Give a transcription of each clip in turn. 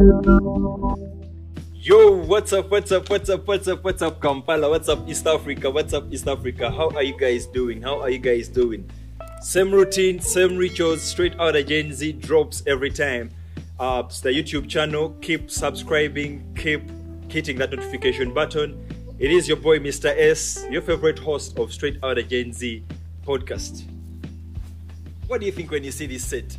Yo, what's up, Kampala? What's up, East Africa? How are you guys doing? Same routine, same rituals, straight out of Gen Z drops every time. It's the YouTube channel. Keep subscribing, keep hitting that notification button. It is your boy, Mr. S, your favorite host of Straight Out of Gen Z podcast. What do you think when you see this set?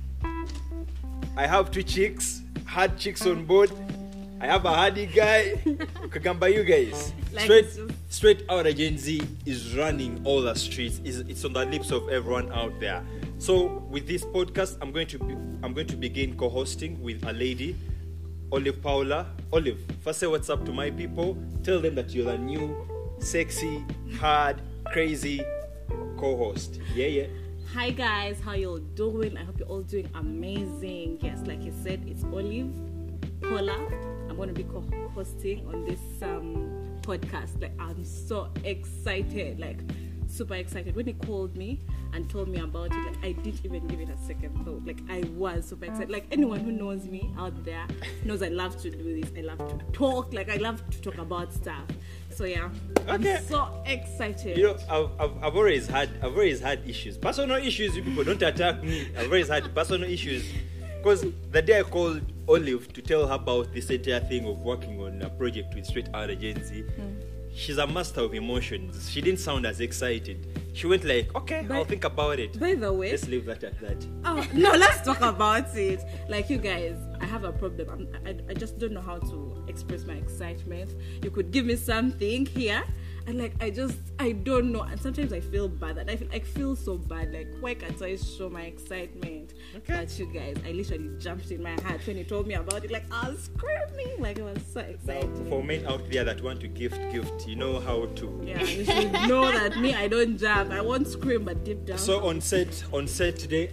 I have two chicks, hard chicks on board. I have a hardy guy. Kagamba, you guys. Straight Out of Gen Z is running all the streets. It's on the lips of everyone out there. So with this podcast, I'm going to begin co-hosting with a lady, Olive Paula. Olive, first say what's up to my people. Tell them that you're the new, sexy, hard, crazy co-host. Yeah. Hi guys, how you all doing? I hope you're all doing amazing. Yes, like you said, it's Olive Paula. I'm going to be co-hosting on this podcast. Like, I'm so excited, like super excited. When he called me and told me about it, like, I didn't even give it a second thought. Like, I was super excited. Like, anyone who knows me out there knows I love to do this. I love to talk. Like, I love to talk about stuff. So yeah, okay. I'm so excited. You know, I've always had issues, personal issues. You people don't attack me. I've always had personal issues. Because the day I called Olive to tell her about this entire thing of working on a project with Straight Out of Gen Z, she's a master of emotions. She didn't sound as excited. She went like, okay, I'll think about it. By the way, let's leave that at that. Oh, no, let's talk about it. Like, you guys, I have a problem. I just don't know how to express my excitement. You could give me something here. And like, I don't know. And sometimes I feel bad. And I feel so bad. Like, why can't I show my excitement? Okay. But you guys, I literally jumped in my heart when you told me about it. Like, I was screaming. Like, I was so excited. Now, for men out there that want to gift, you know how to. Yeah, you should know that me, I don't jump. I won't scream, but deep down. So on set today,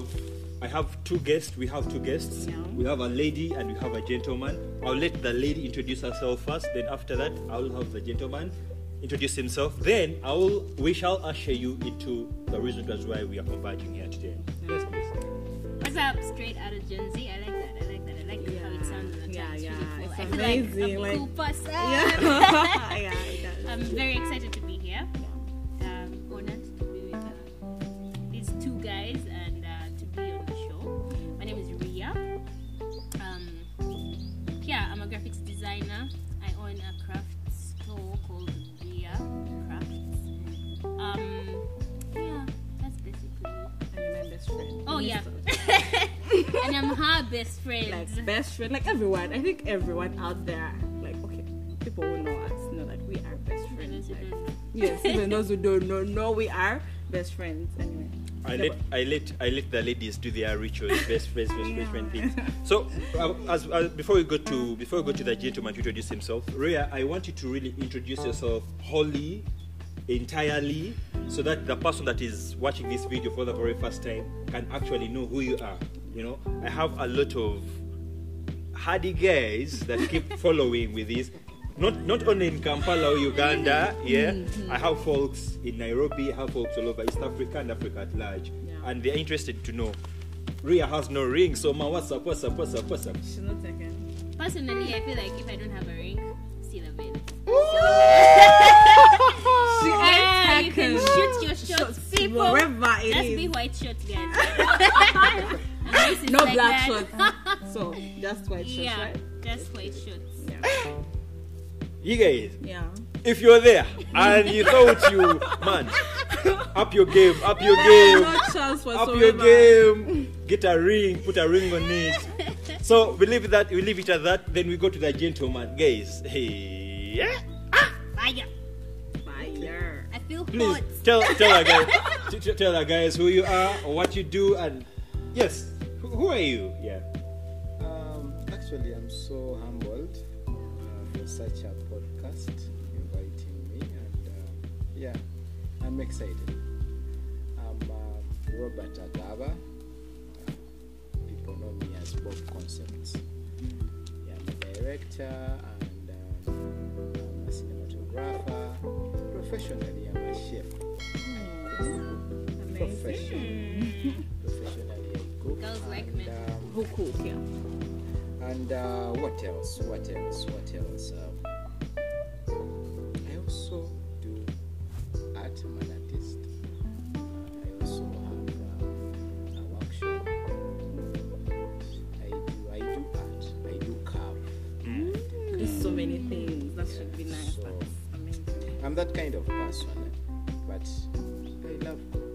I have two guests. We have two guests. Yeah. We have a lady and we have a gentleman. I'll let the lady introduce herself first. Then after that, I'll have the gentleman introduce himself. Then we shall usher you into the reason that's why we are converging here today. Yes, please. What's up, Straight Out of Gen Z? I like that. I like how it sounds. Yeah. It's I feel amazing. like I'm a cool person. Yeah, it does. I'm very excited to be here. Honored to be with these two guys and to be on the show. My name is Ria. I'm a graphics designer. I own a craft store called Ria Crafts. That's basically. And you're my best friend. Oh yeah. And I'm her best friend. Like, best friend, like everyone. I think everyone out there, like, okay, people who know us know that we are best friends. Like, yes, even those who don't know we are best friends. Anyway. I let the ladies do their rituals, best friend things. So, before we go to the gentleman to introduce himself, Rhea, I want you to really introduce yourself wholly, entirely, so that the person that is watching this video for the very first time can actually know who you are. You know, I have a lot of hardy guys that keep following with this. Not only in Kampala or Uganda, I have folks in Nairobi, I have folks all over East Africa and Africa at large, and they're interested to know. Ria has no ring, so man, what's up? She's not taken. Personally, I feel like if I don't have a ring, still available. You can shoot your shots, people. Wherever it Let's is. be white shots, guys. No like black shots. So just white shots, right? Just white shots. Yeah. You guys, if you're there and you thought you, man, up your game, no chance whatsoever. up your game, get a ring, put a ring on it. So we leave it at that. Then we go to the gentleman, guys. Hey, Fire. I feel please hot. tell the guys who you are, what you do, and yes, who are you? Yeah. Actually, I'm so humbled for such a podcast inviting me, and I'm excited. I'm Robert Agaba. People know me as Bob Concepts. I'm a director and I'm a cinematographer. Professionally, I'm a chef. Amazing. Professionally, I cook. Girls like men. Who cook, And what else? I also do art. I'm an artist. I also have a workshop. I do art. I do carve. There's so many things. That should be nice. So- That's amazing. I'm that kind of person, but I love God.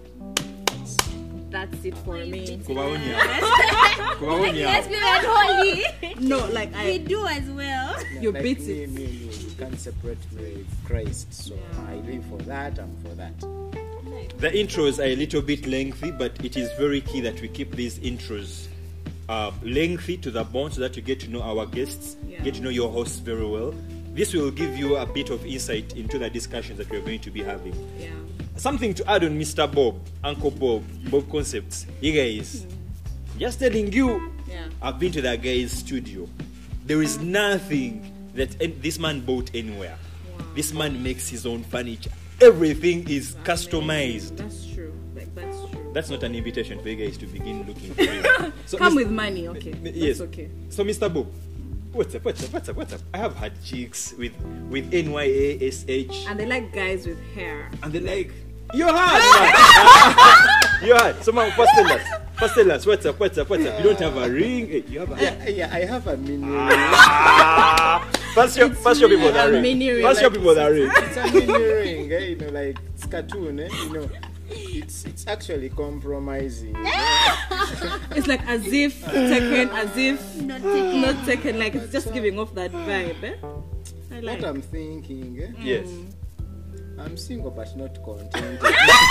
That's it for me. Kuwaonya. Yes, Kuwaonya. we are holy. No, like We I. do as well. You Like beat me, it. you can't separate me with Christ. So Yeah. I live for that. I'm for that. The intros are a little bit lengthy, but it is very key that we keep these intros lengthy to the bone so that you get to know our guests, Yeah. get to know your hosts very well. This will give you a bit of insight into the discussions that we're going to be having. Yeah. Something to add on Mr. Bob, Uncle Bob, Bob Concepts. You guys, just telling you, Yeah. I've been to that guy's studio. There is nothing that this man bought anywhere. Wow. This man makes his own furniture. Everything is customized. That's true. Like that's true. That's not an invitation for you guys to begin looking for him. So Come Mr. with money, okay? Yes. That's okay. So Mr. Bob, what's up? I have had chicks with NYASH, And they like guys with hair. and they're like, you're hard. You're hard. So man, first tell us, what's up? You don't have a ring. Hey, you have a Yeah, I have a mini ring. First show people that a ring. mini ring, First show like people that ring. It's a mini ring, you know, like it's cartoon, it's actually compromising. It's like as if taken, as if Not taken. like it's just giving off that vibe. Eh? I like. What I'm thinking, Yes. I'm single but not contented.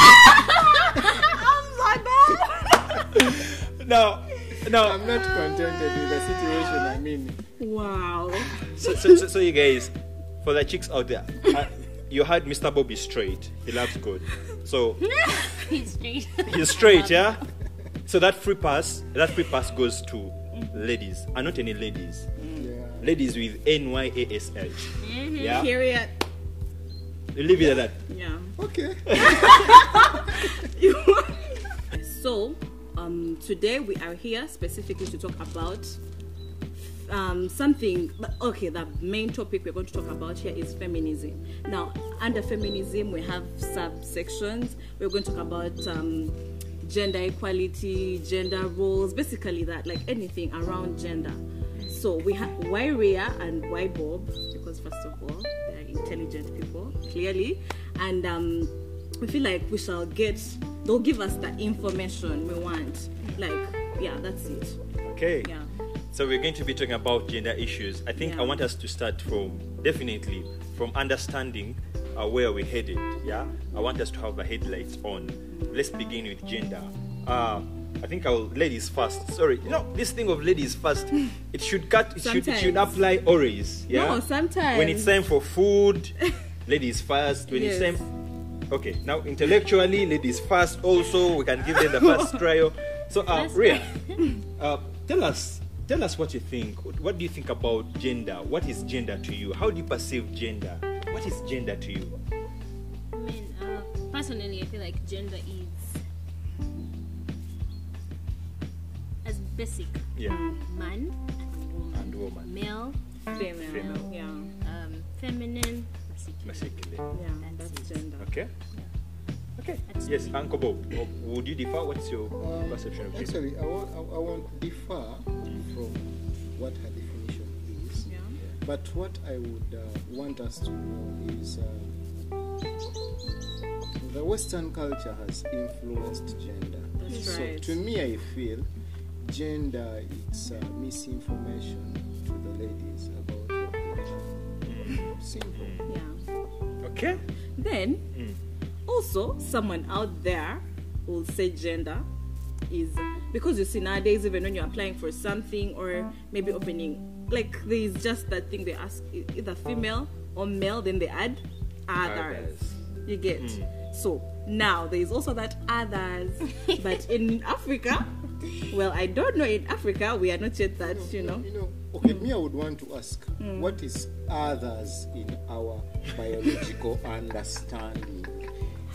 Now, I'm not contented with the situation I'm in. Wow. so you guys, for the chicks out there, you heard Mr. Bob is straight. He loves God. So He's straight. he's straight, yeah? So that free pass goes to ladies, and not any ladies. Yeah. Ladies with NYASH. Yeah? Period. You leave it at that. Yeah. Okay. So, today we are here specifically to talk about something. Okay, the main topic we're going to talk about here is feminism. Now, under feminism, we have subsections. We're going to talk about gender equality, gender roles, basically that, like anything around gender. So we have why Rhea and why Bob, because first of all, they're intelligent people, clearly, and we feel like they'll give us the information we want. Like, yeah, that's it. Okay. Yeah. So we're going to be talking about gender issues. I think Yeah. I want us to start from understanding where we're headed. Yeah. I want us to have the headlights on. Let's begin with gender. I think ladies first. Sorry, this thing of ladies first. It should Sometimes. apply always. Yeah. No, sometimes. When it's time for food, ladies first. When it's Yes. time. Okay. Now intellectually, ladies first. Also, we can give them the first trial. So, Rhea, tell us what you think. What do you think about gender? What is gender to you? How do you perceive gender? What is gender to you? I mean, personally, I feel like gender is as basic Yeah. man And woman. male, Female. Yeah. feminine, masculine. Basically. Yeah, That's that's it. gender. Okay. Okay. That's Yes, me. Uncle Bob. Would you differ? What's your perception of gender? Actually, I won't differ from what her definition is. Yeah. But what I would want us to know is the Western culture has influenced gender. That's So right. to me, I feel gender it's misinformation to the ladies about what they are. Simple. Yeah. Okay. Then, also, someone out there will say gender is because you see nowadays, even when you're applying for something or maybe opening, like there is just that thing they ask either female or male, then they add others. Others. You get. So now there is also that others, but in Africa, well, I don't know. In Africa, we are not yet that. Okay, me, I would want to ask, what is others in our biological understanding?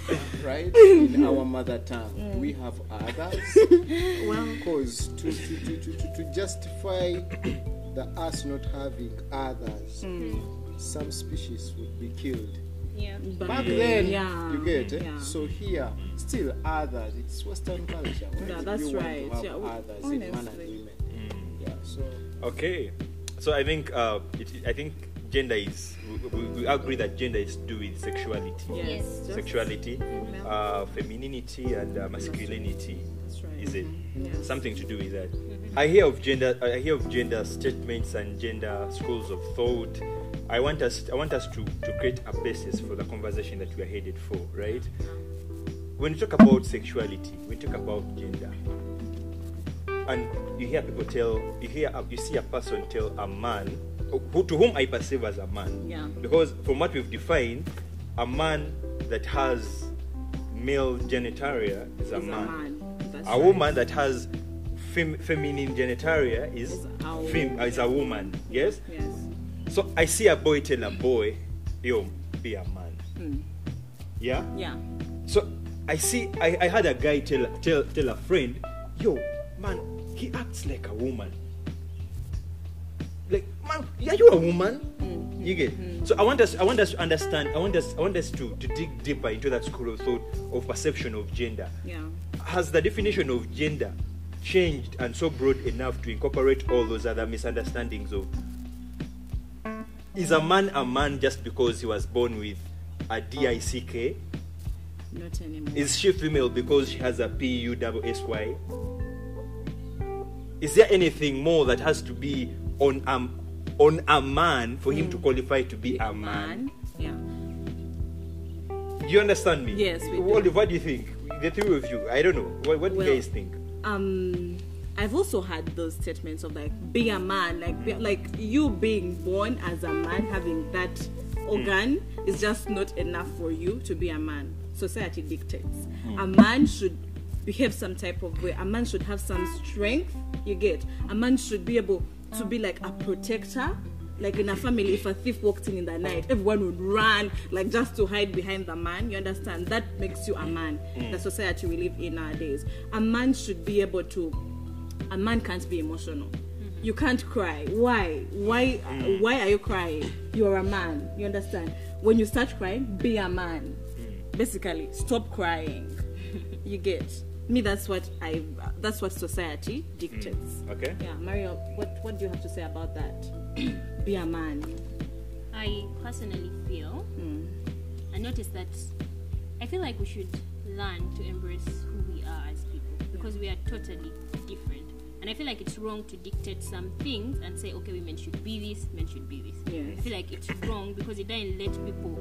right? In our mother tongue, we have others. Well, Because to justify us not having others, some species would be killed. Yeah. Back then, yeah, you get it. yeah. So here, still others. It's Western culture. Why Yeah, do that's you right. want to Yeah, have others in man and honestly. women? Yeah. So Okay, so I think I think gender is we agree that gender is to do with sexuality, yes. just- sexuality, Yeah. femininity, and masculinity. That's right. Is it Yeah. something to do with that? I hear of gender statements and gender schools of thought. I want us to create a basis for the conversation that we are headed for, right? When you talk about sexuality, when you talk about gender, and you hear people you see a person tell a man to whom I perceive as a man, Yeah. because from what we've defined, a man that has male genitalia is a Is man. That's A right. woman that has feminine genitalia is Is a a woman. Yes. Yes. So I see a boy tell a boy, "Yo, be a man." Yeah. Yeah. So I had a guy tell a friend, "Yo, man, he acts like a woman." Like, man, are you a woman? You get. So I want us to understand. I want us to dig deeper into that school of thought of perception of gender. Yeah. Has the definition of gender changed and so broad enough to incorporate all those other misunderstandings of, is a man just because he was born with a DICK? Not anymore. Is she female because she has a PUSSY? Is there anything more that has to be on a man for him to qualify to be a man? Yeah. Do you understand me? Yes, we do. What do you think? The three of you. I don't know. What do you Well, guys think? I've also had those statements of like be a man, like you being born as a man, having that organ is just not enough for you to be a man. Society dictates a man should behave some type of way. A man should have some strength. You get. A man should be able to be like a protector. Like in a family, if a thief walked in the night, everyone would run, like just to hide behind the man. You understand? That makes you a man. The society we live in nowadays. A man should be able to. A man can't be emotional. You can't cry. Why? Why are you crying? You're a man. You understand? When you start crying, be a man. Basically, stop crying. You get me. That's what society dictates. Okay. Yeah, Mario, what do you have to say about that? Be a man. I personally feel, I noticed that I feel like we should learn to embrace who we are as people because we are totally different. And I feel like it's wrong to dictate some things and say, okay, women should be this, men should be this. Yes. I feel like it's wrong because it doesn't let people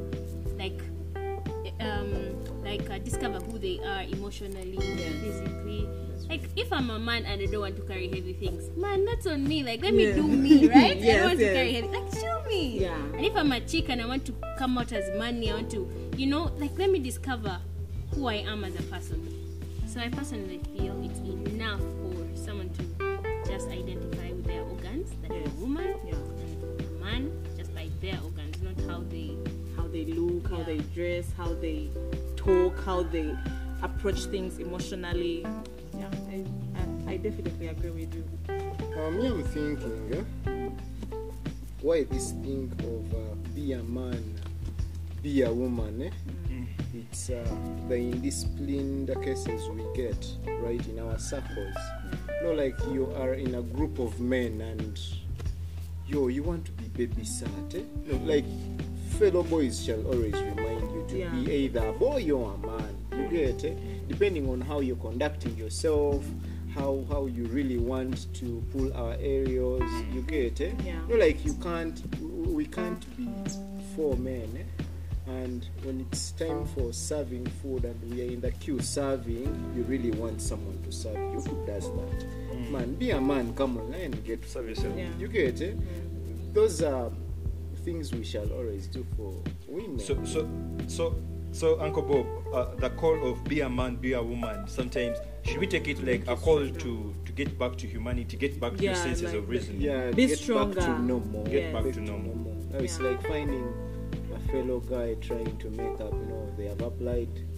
discover who they are emotionally, physically. Like if I'm a man and I don't want to carry heavy things, man, that's on me. Like let me do me, right? I don't want to carry heavy. Like show me. Yeah. And if I'm a chick and I want to come out as money, I want to, let me discover who I am as a person. So I personally feel it's enough for someone to just identify with their organs, that they're a woman, Yeah. and a man just by their organs, not how they. How they look, how they dress, how they talk, how they approach things emotionally. Yeah, I definitely agree with you. me, I'm thinking, why this thing of be a man, be a woman, it's the indisciplined cases we get right in our circles. Like you are in a group of men and you want to be babysat. Like fellow boys shall always remind you to be either a boy or a man. You get it? Depending on how you're conducting yourself, how you really want to pull our areas. You get it? Yeah. Like we can't be four men. And when it's time for serving food and we are in the queue serving, you really want someone to serve you. Who does that? Man, be a man, come online and get Serve yourself. Yeah. You get it? Those are things we shall always do for women. So Uncle Bob, the call of be a man, be a woman, sometimes should we take it like a call to get back to humanity, get back to your senses like of reason? Be get stronger. back to normal. Get back to normal. Now it's like finding a fellow guy trying to make up. They have applied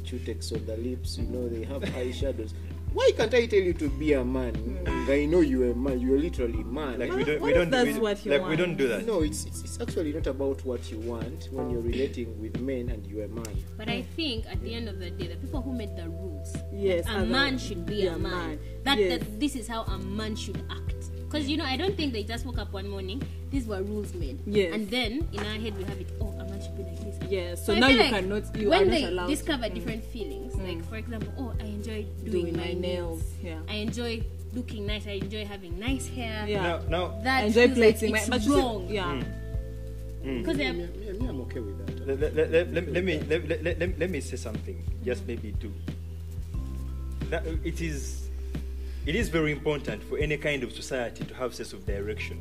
cutex on the lips, they have eyeshadows. Why can't I tell you to be a man? I know you're a man. You're literally a man. Like What we if don't that's we, what you like want? we don't do that. No, it's actually not about what you want when you're relating with men and you're a man. But I think at the end of the day, the people who made the rules, Yes, a man should be a man. That Yes. this is how a man should act. Because I don't think they just woke up one morning. These were rules made. Yes. And then in our head we have it. Oh, a man should be like this. Yeah, so I now feel you like cannot. You when are not they allowed discover to. different feelings, like for example, oh, I enjoy Doing my my nails. Yeah. I enjoy looking nice. I enjoy having nice hair. Yeah. Now, That I enjoy feels like plating, it's but you see- wrong. yeah. Because they're Me, I'm okay with that. let me say something. Just maybe to. That it is very important for any kind of society to have sense of direction.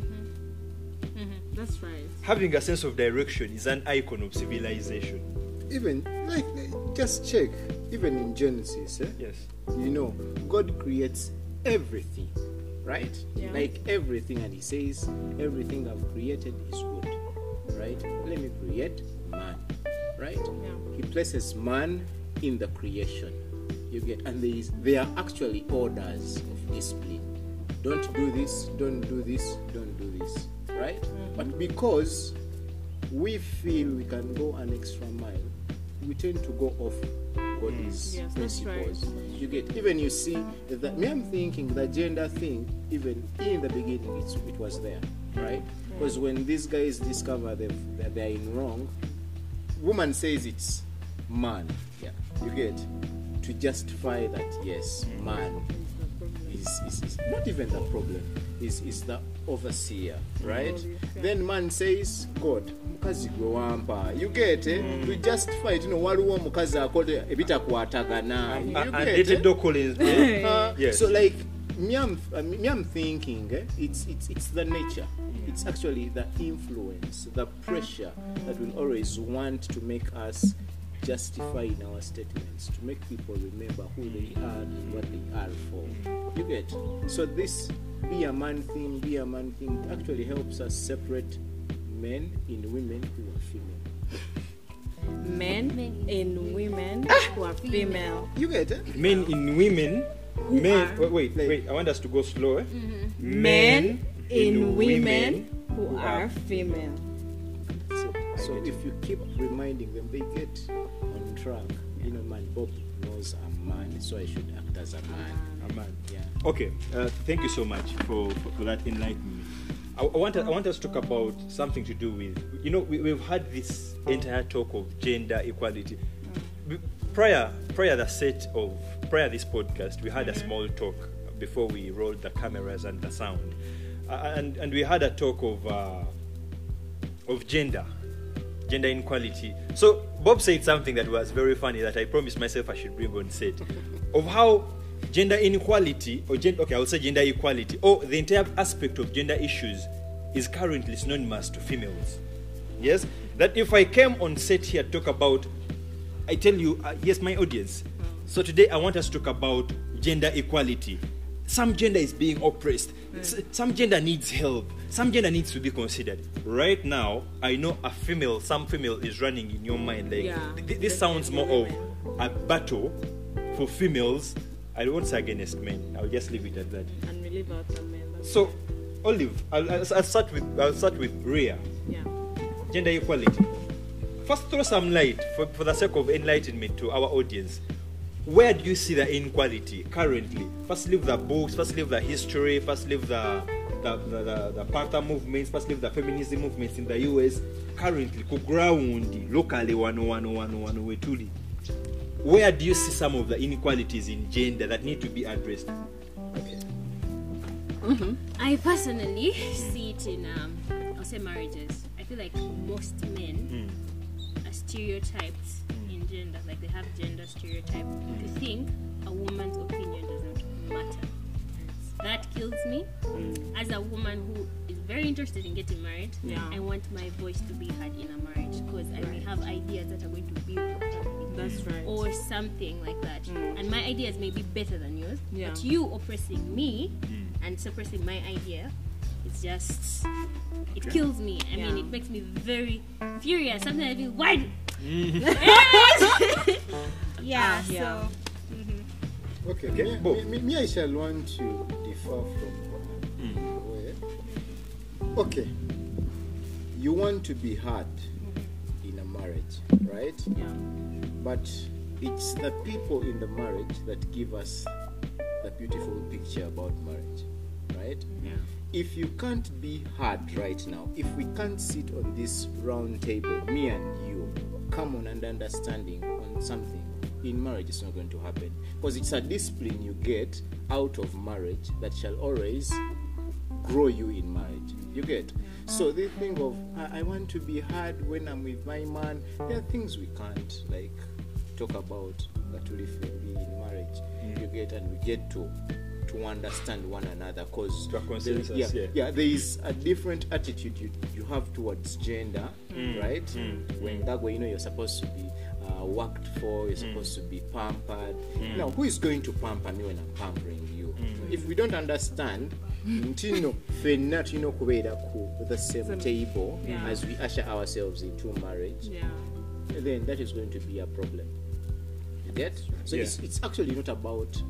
That's right. Having a sense of direction is an icon of civilization. Even like just check. Even in Genesis, Yes. God creates everything, right? Yeah. Like everything, and He says, "Everything I've created is good." Right? Let me create man. Right? Yeah. He places man in the creation. You get, and there are actually orders of discipline. Don't do this. Don't do this. Don't do this. Right? But because we feel we can go an extra mile, we tend to go off God's Yes, that's principles. right. You get, even you see that me, I'm thinking the gender thing, even in the beginning, it was there, right? Because when these guys discover that they're in wrong, woman says it's man. Yeah, you get, to justify that yes, man is not even the problem, is the overseer, right? Then man says God, mukazi gwe wampa. You get to justify it, waliwo omukazi akola ebitakwatagana. You get Yes. So like me, I'm thinking it's the nature. It's actually the influence, the pressure that will always want to make us justify in our statements, to make people remember who they are and what they are for. You get? So this be a man thing actually helps us separate men in women who are female. Men in women who are female. You get it? Men in women. Men. are- Wait. I want us to go slower. Men in women who are female. So if you keep reminding them, they get on track. Man, Bob knows I'm man, so I should act as a man. A man. Yeah. Okay, thank you so much for that enlightenment. I want us to talk about something to do with, we've had this entire talk of gender equality. Prior this podcast, we had a small talk before we rolled the cameras and the sound, and we had a talk of gender inequality. So Bob said something that was very funny that I promised myself I should bring on set, of how gender inequality, I'll say gender equality, or the entire aspect of gender issues is currently synonymous to females. Yes? That if I came on set here to talk about, I tell you, yes, my audience, so today I want us to talk about gender equality. Some gender is being oppressed. Some gender needs help. Some gender needs to be considered. Right now, I know some female is running in your mind. Like, Yeah, this sounds more of a battle for females. I won't say against men. I'll just leave it at that. And we leave out the men. So, Olive, I'll start with Rhea. Yeah. Gender equality. First, throw some light for the sake of enlightenment to our audience. Where do you see the inequality currently? First, leave the books. First, leave the history. First, leave the Panther movements. First, leave the feminism movements in the US. Currently, ku ground locally, wetuli. Where do you see some of the inequalities in gender that need to be addressed? I personally see it in, I'll say marriages. I feel like most men are stereotyped in gender, like they have gender stereotype to think a woman's opinion doesn't matter. That kills me. As a woman who is very interested in getting married, I want my voice to be heard in a marriage because I may have ideas that are going to build a family. That's right. Or something like that. And my ideas may be better than yours, Yeah. but you oppressing me and suppressing my idea, it's just, it kills me. I mean, Yeah. it makes me very furious. Sometimes I feel, why Yeah, yeah. so Okay, Okay, Bob. me I shall want to differ from where. Okay, you want to be heard in a marriage, right? Yeah. But it's the people in the marriage that give us the beautiful picture about marriage, right? Yeah. If you can't be heard right now, if we can't sit on this round table, me and you, come on and understanding on something, in marriage it's not going to happen. Because it's a discipline you get out of marriage that shall always grow you in marriage. You get? So they think of, I want to be heard when I'm with my man. There are things we can't like talk about that will be in marriage. You get, and we get to understand one another, because To a consensus, there is a different attitude you have towards gender, right? When that way, you're supposed to be worked for, you're supposed to be pampered. Now, who is going to pamper me when I'm pampering you? If we don't understand, fenna kubeera ku the same table as we usher ourselves into marriage, Yeah. then that is going to be a problem. You get? So Yeah. it's actually not about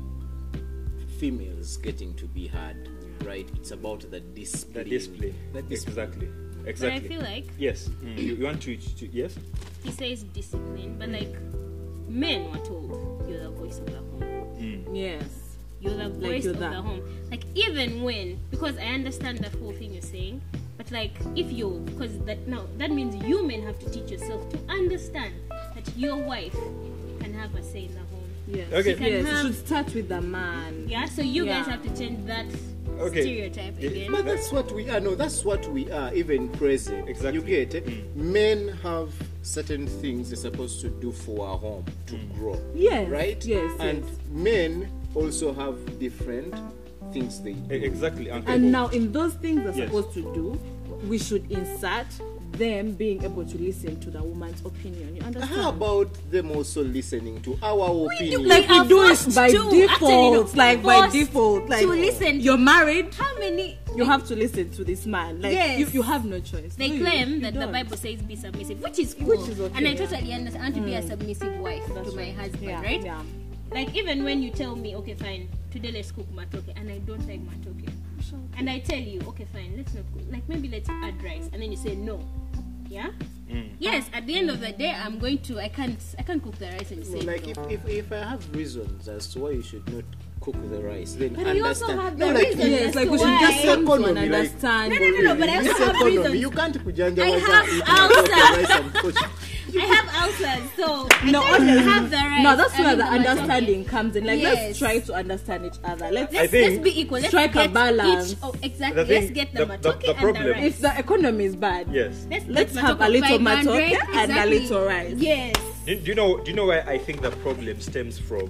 females getting to be heard, right? It's about the discipline. The display. The discipline. Exactly. but I feel like Yes. You want to yes? he says discipline, but like men were told you're the voice of the home. Yes. You're the voice you're of that. the home. Like even when, because I understand that whole thing you're saying, but like if you, because that means you men have to teach yourself to understand that your wife can have a say in the home. Yes. Okay. Can Yes. have- You should start with the man. Yeah, so you guys Yeah. have to change that Okay. stereotype again. But that's what we are. No, that's what we are. Even present. Exactly. You get it. Men have certain things they're supposed to do for our home to grow. Yes. Right. Yes. And yes. men also have different things they do. Exactly. And now, in those things they're Yes. supposed to do, we should insert them being able to listen to the woman's opinion. You understand? How about them also listening to our opinion? Like are we do it forced by to. Actually, default. no. Like by Forced default. Like to listen. You're married. How many? You have to listen to this man. Like Yes. you have no choice. They do you? claim You that the don't. Bible says be submissive, which is cool. Which is okay, and I yeah. totally understand. I want to be a submissive wife That's to my right. husband, Yeah, right? Yeah. Like even when you tell me, okay, fine, today let's cook matoke, and I don't like matoke, and I tell you, okay, fine, let's not cook. Like maybe let's add rice, and then you say no. Yeah. Yes. At the end of the day, I'm going to. I can't cook the rice, and you say Like no. if I have reasons as to why you should not cook the rice, then But you also understand. have No, the like, reason Yes, as like to we should why. just come to an Economy, like- understanding. No, but I also This have economy, reasons. you can't kujanja I waza have eating out of the ulcer. rice and cook. I have ulcers, so No, I can't have the rice. No, that's and where the the matoke. understanding comes in. Like, Yes. let's try to understand each other. Let's I think- Let's be equal. Let's strike a get balance. Each, exactly. The thing- Let's get the the matoke and problem- the rice. if the economy is bad, Yes. let's get have matoke a little 500, matoke and a little rice. Yes. Do you know where I think the problem stems from?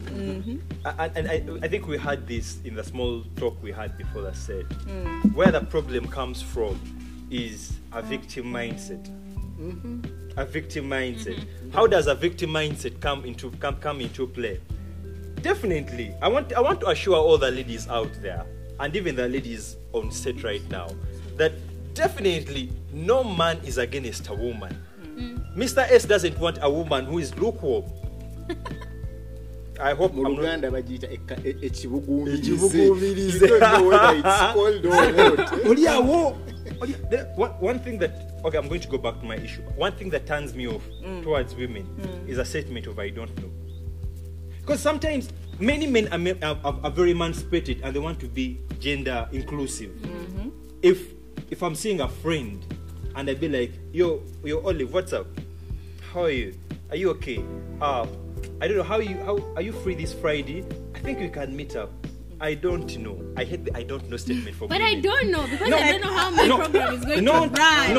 I think we had this in the small talk we had before that said where the problem comes from is a victim mindset. A victim mindset. How does a victim mindset come into play? Definitely, I want to assure all the ladies out there, and even the ladies on set right now, that definitely no man is against a woman. Mr. S doesn't want a woman who is lukewarm. I hope Mu I'm not. Luganda bagiyita ekibuguumirize. Ekibuguumirize. You don't know whether it's cold or hot. One thing that, okay, I'm going to go back to my issue. One thing that turns me off towards women is a statement of I don't know. Because sometimes many men are very emancipated and they want to be gender inclusive. If I'm seeing a friend and I be like, yo Olive, what's up? How are you? Are you okay? I don't know how are you free this Friday? I think we can meet up. I don't know. I hate the I don't know statement for But women. I don't know because I don't know how my program is going to run.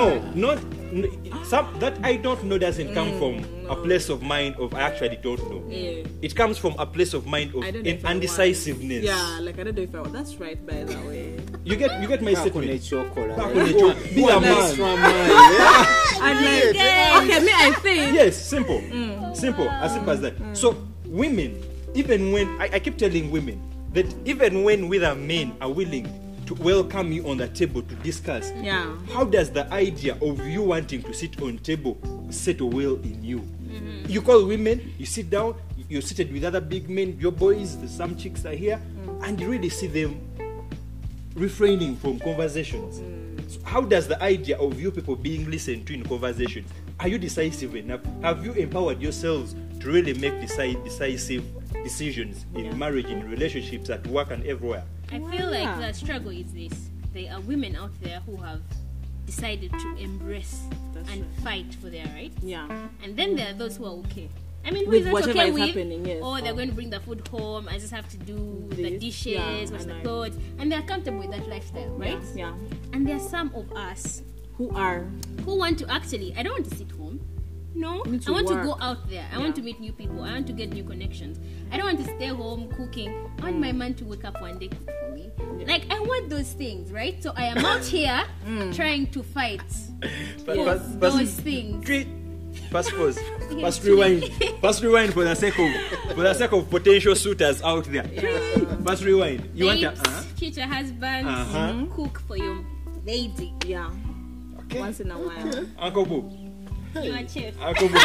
That I don't know doesn't come from a place of mind of I actually don't know. Yeah. It comes from a place of mind of I don't know if I undecisiveness. Yeah, like I don't know if I. That's right, by the way. You get my Back on statement. ekyokola. Back on ekyokola. Be a man. Extra man, yeah. And like, okay, me, I think. Yes, simple, as simple as that. So women, even when I keep telling women that even when other men are willing to welcome you on the table to discuss, Yeah. how does the idea of you wanting to sit on table settle well in you? You call women, you sit down, you're seated with other big men, your boys, some chicks are here, and you really see them refraining from conversations. So how does the idea of you people being listened to in conversations, are you decisive enough? Have you empowered yourselves to really make decisive decisions in marriage, in relationships, at work and everywhere? I feel like the struggle is this. There are women out there who have decided to embrace and fight for their rights. Yeah. And then there are those who are okay. I mean, who With is not whatever okay is with? happening, yes. Or they're going to bring the food home. I just have to do the This, dishes, yeah, wash the and clothes, and they're comfortable with that lifestyle, right? Yeah. And there are some of us Who are who want to actually. I don't want to sit home. No, Need to I want to work. go out there. I want to meet new people. I want to get new connections. I don't want to stay home cooking. I want my man to wake up one day cook for me. Like I want those things, right? So I am out here trying to fight those things. First pause. First rewind. First rewind for the sake of potential suitors out there. First rewind. You want Babes, to future husbands, cook for your lady. yeah. okay. Once in a while. Uncle Boo. You are chef. Uncle Boo.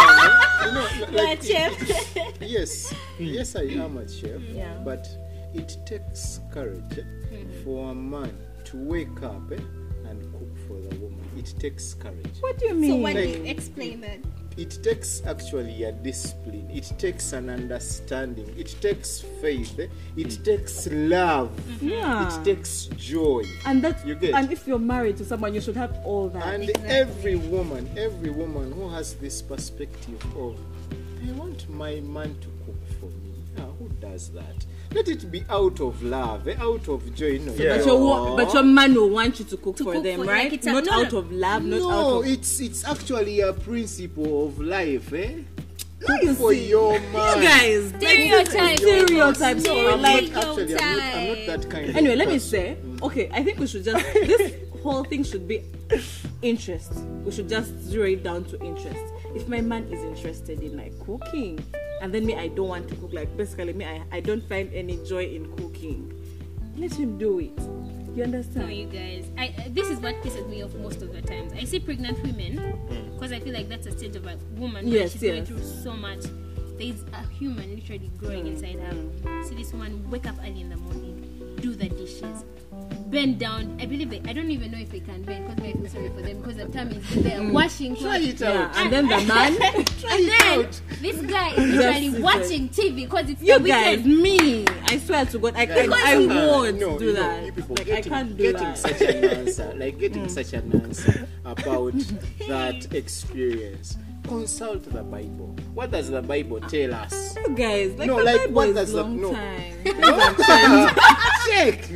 You are Like, chef. yes, I am a chef, Yeah. but it takes courage for a man to wake up and cook for the woman. It takes courage. What do you mean? So what do Like- you explain that? It takes actually a discipline. It takes an understanding. It takes faith. It takes love. Yeah. It takes joy. And that, You get? and if you're married to someone, you should have all that. And every woman who has this perspective of, I want my man to cook for me. Who does that? Let it be out of love, out of joy. No, Yeah. But your man will want you to cook for cook them, for- right? like it's a- Not no, out no. of love, not out No, of. it's actually a principle of life, You Cook for see, your man. You guys, Stereotypes. stereotypes. No, Or I'm like, not, actually, I'm not that kind of anyway, let me person. say, okay, I think we should just, this whole thing should be interest. We should just zero it down to interest. If my man is interested in like cooking, and then me, I don't want to cook, like basically me, I don't find any joy in cooking, let him do it. You No, understand? you guys. This is what pisses me off most of the times. I see pregnant women because I feel like that's a state of a woman. Where Yes, she's yes. going through so much. There's a human literally growing inside her. See this woman wake up early in the morning, do the dishes, bend down. I believe I don't even know if they can bend because I feel sorry for them because the time is there washing Try clothes. it Yeah, out. and then the man, And then this guy is literally Just- watching TV because it's you the guys, weekend. me, I swear to God, I Because- won't No, do you know, that. you people Like, getting, I can't do getting that. such an answer, like getting such an answer about that experience. Consult the Bible. What does the Bible tell us? You guys, like No, the like, Bible what is does the- long no. time. Check.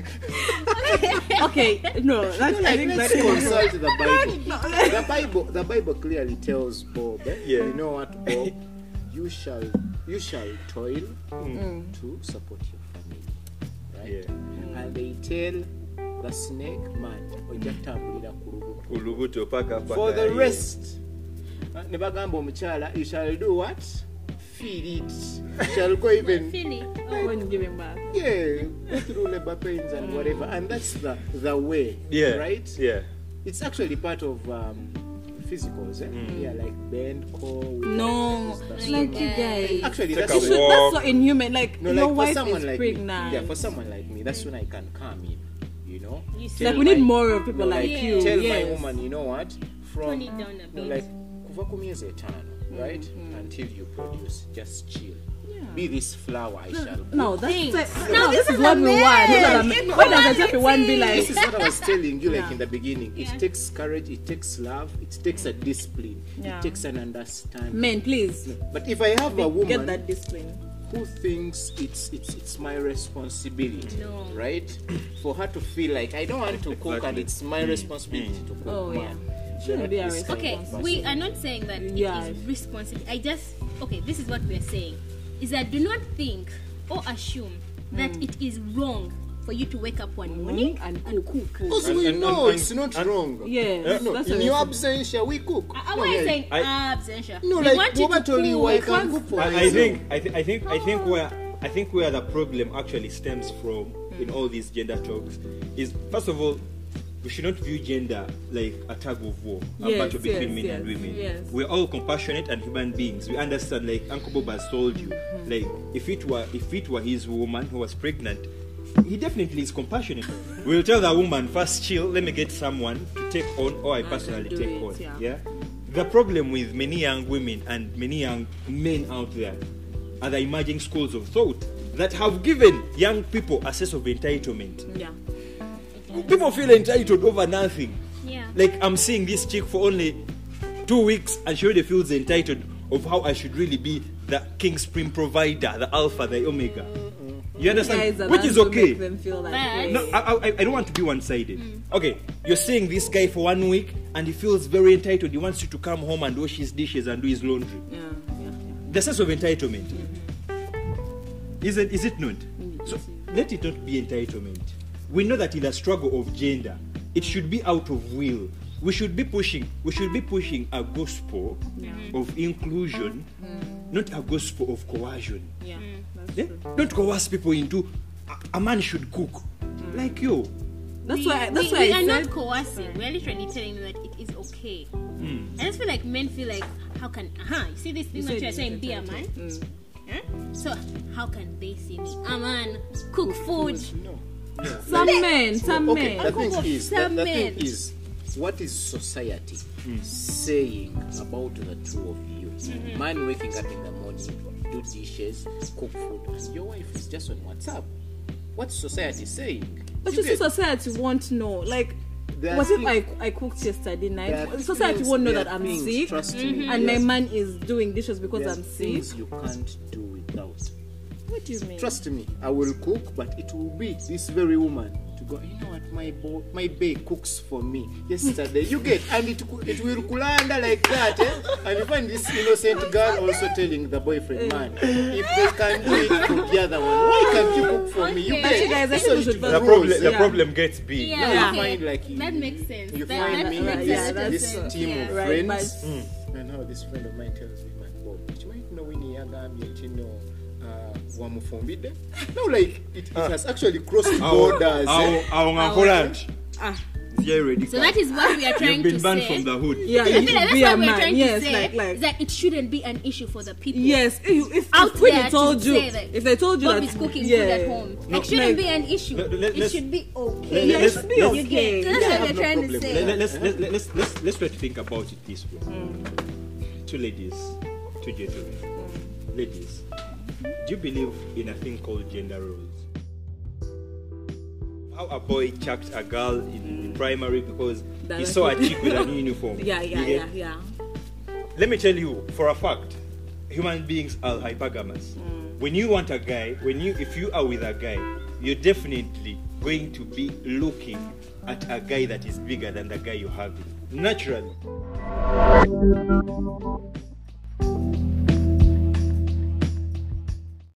Okay, no, that's, I Like, think let's that consult the Bible. The Bible clearly tells Bob, Yeah. you know what, Bob? You shall toil to support your family, right? Yeah. And they tell the snake, man, ojja kutambulira ku lubuto. Ulubuto paka. For the rest, ne bagamba omukyala, you shall do what? Feed it. You shall go even Philly. when giving birth. yeah, go through labor pains and whatever, and that's the way, Yeah. right? Yeah. It's actually part of physicals, yeah, like bend, core. No, like you guys. Actually, Take that's a You should, walk. that's so inhuman. Like no, your like for wife someone is like pregnant. me. Yeah, for someone like me, that's when I can come in. You know, You Tell Like we need my- more of people no, like Yeah. you. Tell yes. my woman, you know what? From Tone it down a no, bit. like kuva ku myezi etaano, right? Until you produce, just chill. Be this flower, I shall. No, that's Thanks. no. This is what we want. Why does the type one be This is like? what I was telling you, like Yeah. in the beginning. Yeah. It takes courage, it takes love, it takes a discipline, Yeah. it takes an understanding. Men, please But if I have a get woman that discipline. who thinks it's my responsibility, No. right? For her to feel like I don't want to cook and Exactly. it's my responsibility to cook. Oh, yeah. man. Shouldn't You're be not a this kind Okay, of person. we are not saying that Yeah. it is responsible. This is what we are saying. Is that do not think or assume that it is wrong for you to wake up one morning And cook. Because And- we and- know and- it's not and- wrong. Yes, No, that's in what your I absentia, we cook. Why No, are you like- saying I- absentia? No, We like want you to Boba told you cook. I can cook for I myself. think where the problem actually stems from in all these gender talks is, first of all, we should not view gender like a tug of war, a Yes, battle between yes, men and yes, women. yes. We're all compassionate and human beings. We understand, like Uncle Bob has told you, like if it were his woman who was pregnant, he definitely is compassionate. We'll tell the woman, first chill, let me get someone to take on, or I personally do take it, on. yeah. The problem with many young women and many young men out there are the emerging schools of thought that have given young people a sense of entitlement. Yeah. People feel entitled over nothing. Yeah. Like, I'm seeing this chick for only 2 weeks and she already feels entitled of how I should really be the king spring provider, the alpha, the omega. You understand? Guys are Which not is to okay. make them feel like But- No, I don't want to be one-sided. Okay, you're seeing this guy for 1 week and he feels very entitled. He wants you to come home and wash his dishes and do his laundry. yeah. The sense of entitlement. Is it not? So let it not be entitlement. We know that in the struggle of gender, it should be out of will. We should be pushing a gospel of inclusion, not a gospel of coercion. Yeah. That's Yeah? true. Don't coerce people into a man should cook. Like you. That's we, why we I are said not coercing. We're literally telling them that it is okay. I just feel like men feel like, how can you see this thing that said you're saying, be a man? Huh? So how can they see me? A man, cook food. No. some men. Okay, the thing Uncle is, Bob, the thing submit. is, what is society saying about the two of you? Man waking up in the morning, do dishes, cook food, and your wife is just on WhatsApp. What's society saying? But You you see, get- society won't know. Like, There are what if things- I cooked yesterday there night? are Society things- won't know there that are I'm things, sick, trust me, and my yes. man is doing dishes because There are I'm sick. things you can't do without. What do you mean? Trust me, I will cook, but it will be this very woman to go, you know what, my bae cooks for me yesterday. You get, and it will kulanda like that, and you find this innocent girl also telling the boyfriend, man, if they can do it for the other one, why can't you cook for me? You Okay. get, Actually, guys, I so think we it should will The Yeah. problem, grows. the Yeah. problem gets big. Yeah, Now you okay. find like that makes sense. You That find me makes with yeah, this that's team yeah. of Right, friends, and now this friend of mine tells me, man, Bob, you might know when you know wamufumbide. No, like it has actually crossed borders. Ah, Yeah, ready. So that is what we are trying You've been to banned say. from the hood. yeah, I you feel like be that's a what we're man. trying Yes, to say. like Is that it shouldn't be an issue for the people. yes. If Out when there they told to you, say that if they told you Bob that is cooking yeah, food at home. No, It shouldn't like- be an issue. Let- It let's- should be okay. Yeah, it should be You okay. get- That's Yeah, what I we're have no trying to problem say. Let's try to think about it this way. Two ladies, two gentlemen. Ladies, do you believe in a thing called gender roles? How a boy chucked a girl in primary because he saw a chick with a new uniform. yeah, You get? yeah. Let me tell you for a fact, human beings are hypergamous. When you want a guy, if you are with a guy, you're definitely going to be looking at a guy that is bigger than the guy you're having. Naturally.